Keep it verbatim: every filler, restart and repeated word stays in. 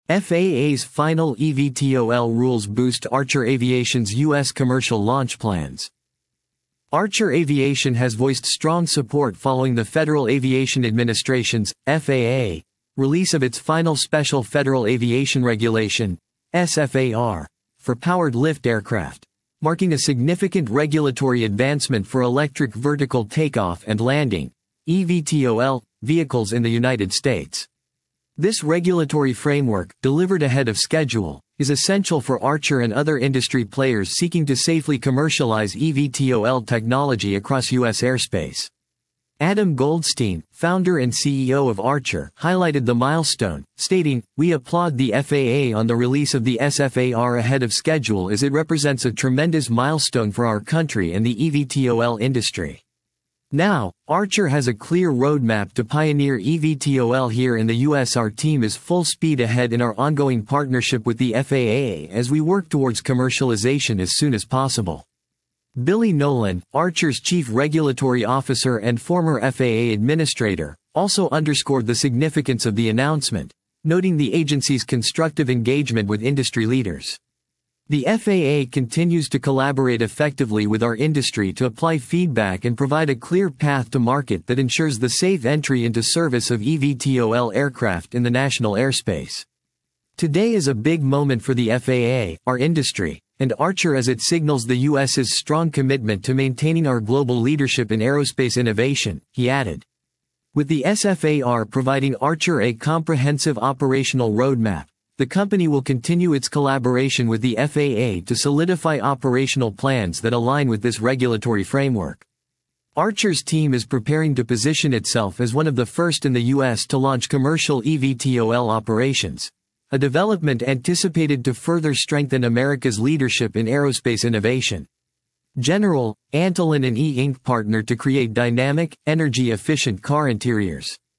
F A A's final E V T O L rules boost Archer Aviation's U S commercial launch plans. Archer Aviation has voiced strong support following the Federal Aviation Administration's, F A A, release of its final Special Federal Aviation Regulation, S F A R, for powered lift aircraft, marking a significant regulatory advancement for electric vertical takeoff and landing, E V T O L, vehicles in the United States. This regulatory framework, delivered ahead of schedule, is essential for Archer and other industry players seeking to safely commercialize E V T O L technology across U S airspace. Adam Goldstein, founder and C E O of Archer, highlighted the milestone, stating, "We applaud the F A A on the release of the S F A R ahead of schedule as it represents a tremendous milestone for our country and the E V T O L industry." Now, Archer has a clear roadmap to pioneer E V T O L here in the U S. Our team is full speed ahead in our ongoing partnership with the F A A as we work towards commercialization as soon as possible. Billy Nolan, Archer's chief regulatory officer and former F A A administrator, also underscored the significance of the announcement, noting the agency's constructive engagement with industry leaders. The F A A continues to collaborate effectively with our industry to apply feedback and provide a clear path to market that ensures the safe entry into service of E V T O L aircraft in the national airspace. Today is a big moment for the F A A, our industry, and Archer as it signals the U S's strong commitment to maintaining our global leadership in aerospace innovation, he added. With the S F A R providing Archer a comprehensive operational roadmap, the company will continue its collaboration with the F A A to solidify operational plans that align with this regulatory framework. Archer's team is preparing to position itself as one of the first in the U S to launch commercial E V T O L operations, a development anticipated to further strengthen America's leadership in aerospace innovation. General Antolin and E Incorporated partnered to create dynamic, energy-efficient car interiors.